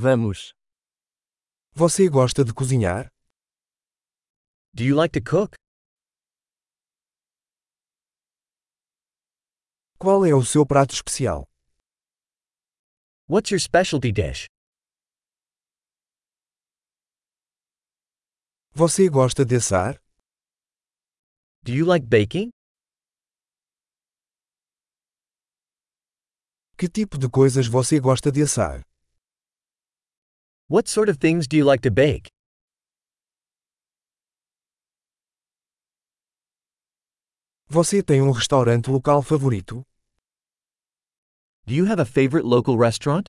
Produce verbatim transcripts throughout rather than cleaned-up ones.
Vamos. Você gosta de cozinhar? Do you like to cook? Qual é o seu prato especial? What's your specialty dish? Você gosta de assar? Do you like baking? Que tipo de coisas você gosta de assar? What sort of things do you like to bake? Você tem um restaurante local favorito? Do you have a favorite local restaurant?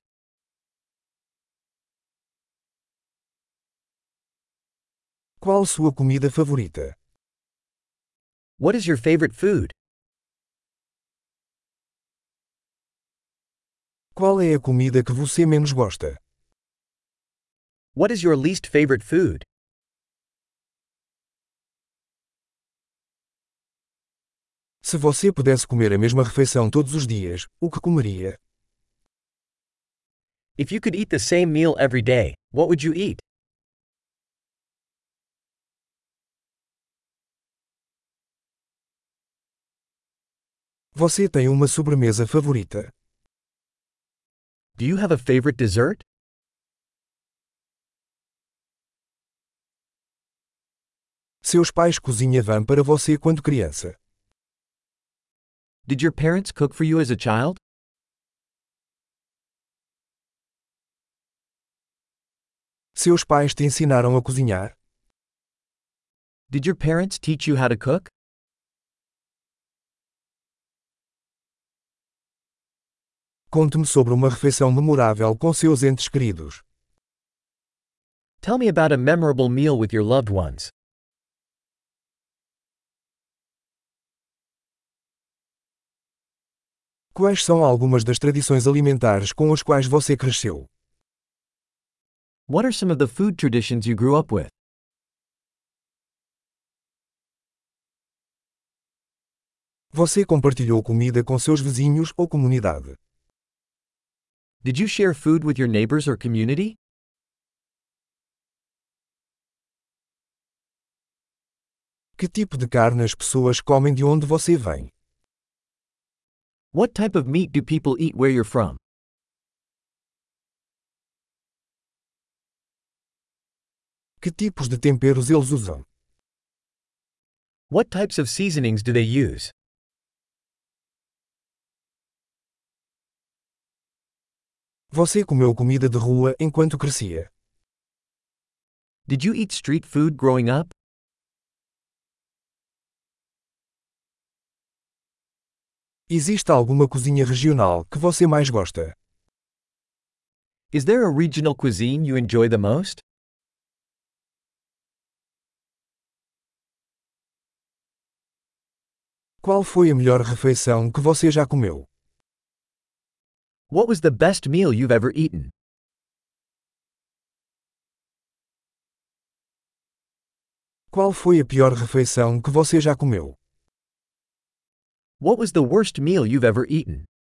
Qual sua comida favorita? What is your favorite food? Qual é a comida que você menos gosta? What is your least favorite food? Se você pudesse comer a mesma refeição todos os dias, o que comeria? If you could eat the same meal every day, what would you eat? Você tem uma sobremesa favorita? Do you have a favorite dessert? Seus pais cozinhavam para você quando criança? Did your parents cook for you as a child? Seus pais te ensinaram a cozinhar? Did your parents teach you how to cook? Conte-me sobre uma refeição memorável com seus entes queridos. Tell me about a memorable meal with your loved ones. Quais são algumas das tradições alimentares com as quais você cresceu? What are some of the food traditions you grew up with? Você compartilhou comida com seus vizinhos ou comunidade? Did you share food with your neighbors or community? Que tipo de carne as pessoas comem de onde você vem? What type of meat do people eat where you're from? Que tipos de temperos eles usam? What types of seasonings do they use? Você comeu comida de rua enquanto crescia? Did you eat street food growing up? Existe alguma cozinha regional que você mais gosta? Is there a regional cuisine you enjoy the most? Qual foi a melhor refeição que você já comeu? What was the best meal you've ever eaten? Qual foi a pior refeição que você já comeu? What was the worst meal you've ever eaten?